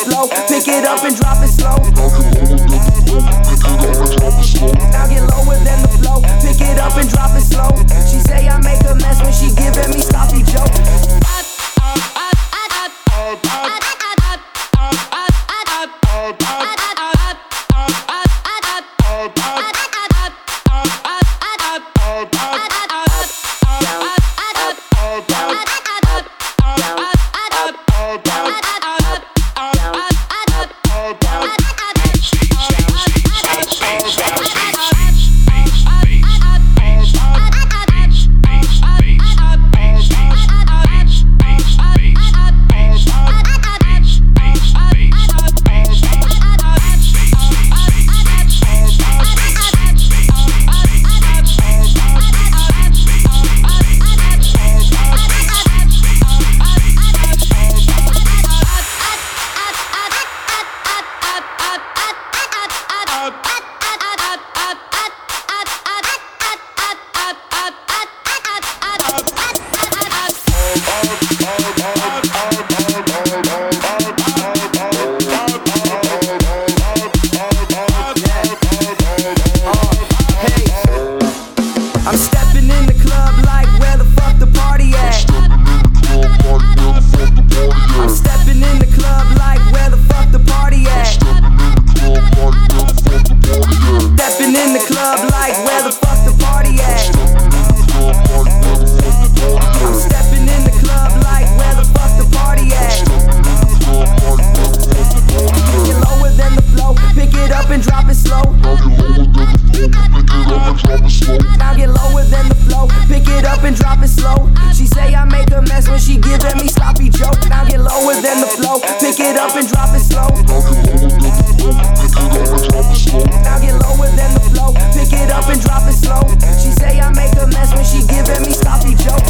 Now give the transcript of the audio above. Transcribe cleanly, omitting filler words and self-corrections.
slow. Pick it up and drop it slow. Now get lower than the flow. Pick it up and drop it slow. She say I make a mess when she giving me sloppy Joe. I'm stepping in the club like where the fuck the party at? I'm stepping in the club like where the fuck the party at? Stepping in the club like where the fuck the party at? I'm stepping in the club like where the fuck the party at? Get lower than the flow, pick it up and drop it slow. Now get lower than the flow, pick it up and drop it slow. She say I make a mess when she giving me sloppy Joe. Now get lower than the flow, pick it up and drop it slow. Now get lower than the flow, pick it up and drop it slow. She say I make a mess when she giving me sloppy Joe.